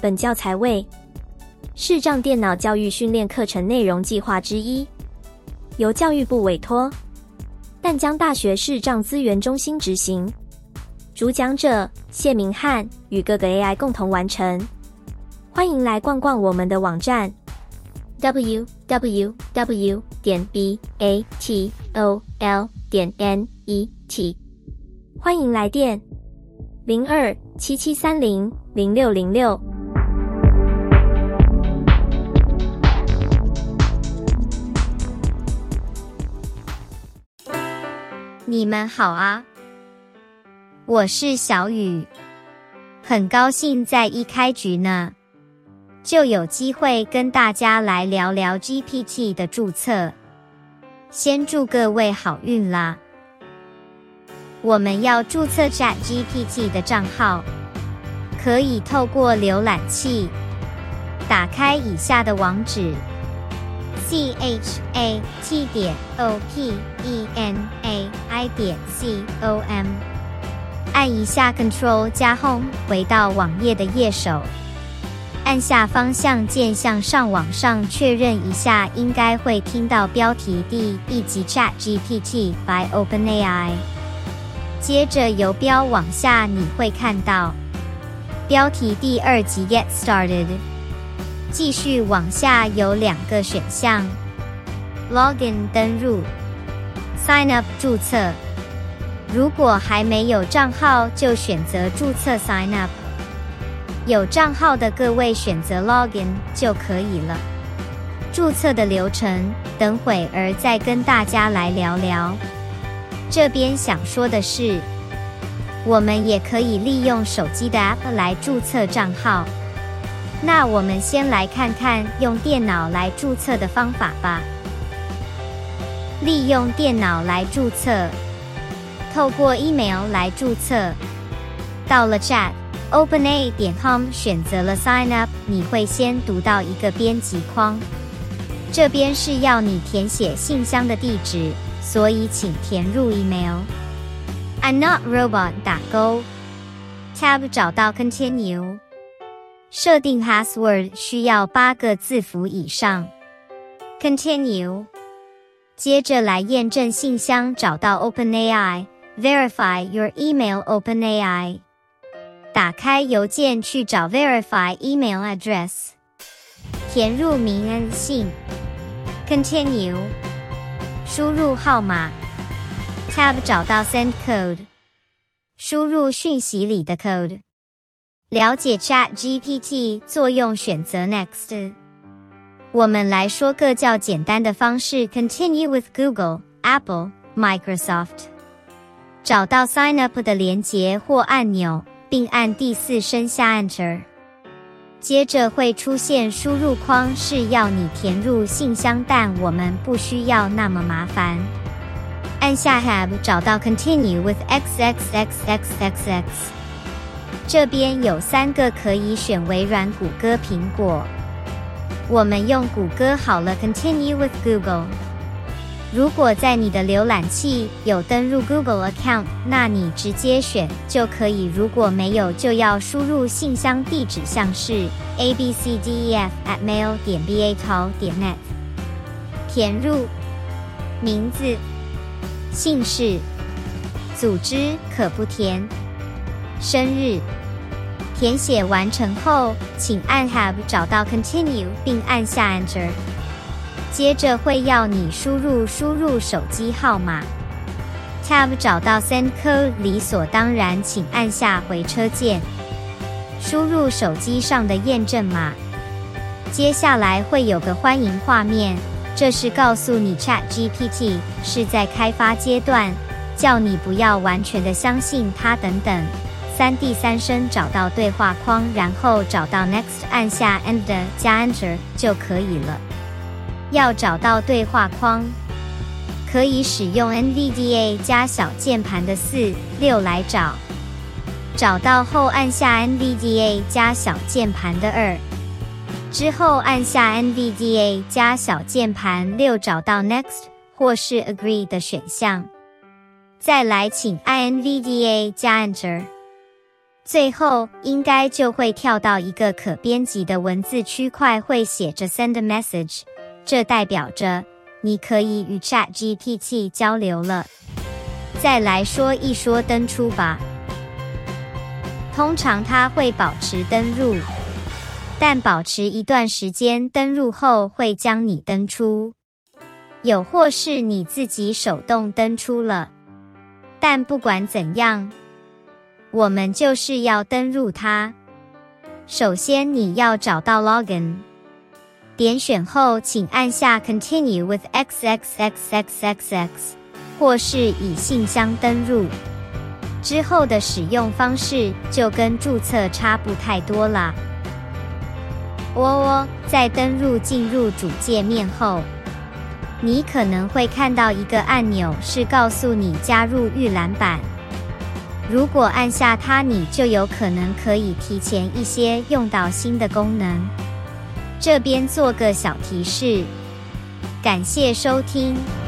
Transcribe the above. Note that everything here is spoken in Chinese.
本教材为视障电脑教育训练课程内容计划之一，由教育部委托淡江大学视障资源中心执行，主讲者谢明翰与各个 AI 共同完成。欢迎来逛逛我们的网站 www.batol.net， 欢迎来电02-7730-0606。 你们好啊，我是小雨，很高兴在一开局呢，就有机会跟大家来聊聊 GPT 的注册。先祝各位好运啦！我们要注册 ChatGPT 的账号，可以透过浏览器打开以下的网址 chat.openai.com， 按一下 Ctrl 加 Home 回到网页的页首，按下方向键向上往上确认一下，应该会听到标题第一集 ChatGPT by OpenAI。接着由标往下，你会看到标题第二集 Get Started。继续往下有两个选项 Login 登入 Sign up 注册。如果还没有账号，就选择注册 Sign up。有账号的各位选择 Login 就可以了。注册的流程，等会儿再跟大家来聊聊。这边想说的是，我们也可以利用手机的 App 来注册账号。那我们先来看看用电脑来注册的方法吧。利用电脑来注册，透过 email 来注册。到了 chat.openai.com 选择了 Sign up， 你会先读到一个编辑框，这边是要你填写信箱的地址，所以请填入 email。I'm not robot 打勾 ，Tab 找到 Continue。设定 password 需要8个字符以上 ，Continue。接着来验证信箱，找到 OpenAI Verify your email OpenAI。打开邮件去找 Verify email address， 填入名恩姓 ，Continue。输入号码 ，Tab 找到 Send code， 输入讯息里的 code。了解 ChatGPT 作用，选择 Next。我们来说个较简单的方式 ，Continue with Google、Apple、Microsoft。找到 Sign up 的连结或按钮，并按第4声下 Enter。接着会出现输入框，是要你填入信箱，但我们不需要那么麻烦。按下 Tab 找到 Continue with XXXXXX。这边有3个可以选，微软、谷歌、苹果。我们用谷歌好了 ，Continue with Google。如果在你的浏览器有登入 Google account， 那你直接选就可以。如果没有，就要输入信箱地址，像是 abcdef@mail.batol.net。填入名字、姓氏、组织可不填，生日。填写完成后，请按 Tab 找到 Continue 并按下 Enter。接着会要你输入手机号码。Tab 找到 Send code， 理所当然，请按下回车键，输入手机上的验证码。接下来会有个欢迎画面，这是告诉你 ChatGPT 是在开发阶段，叫你不要完全的相信它等等。第3声找到对话框，然后找到 Next， 按下 End 加 Enter 就可以了。要找到对话框，可以使用 NVDA 加小键盘的4、6来找。找到后按下 NVDA 加小键盘的2，之后按下 NVDA 加小键盘6，找到 Next 或是 Agree 的选项。再来请按 NVDA 加 Enter。 最后应该就会跳到一个可编辑的文字区块，会写着 Send a message， 这代表着你可以与 ChatGPT 交流了。再来说一说登出吧。通常它会保持登入，但保持一段时间登入后会将你登出，又或是你自己手动登出了。但不管怎样，我们就是要登入它。首先你要找到 Login， 点选后请按下 Continue with XXXXXX， 或是以信箱登入。之后的使用方式就跟注册差不太多啦。在登入进入主界面后，你可能会看到一个按钮是告诉你加入预览版。如果按下它，你就有可能可以提前一些用到新的功能。这边做个小提示，感谢收听。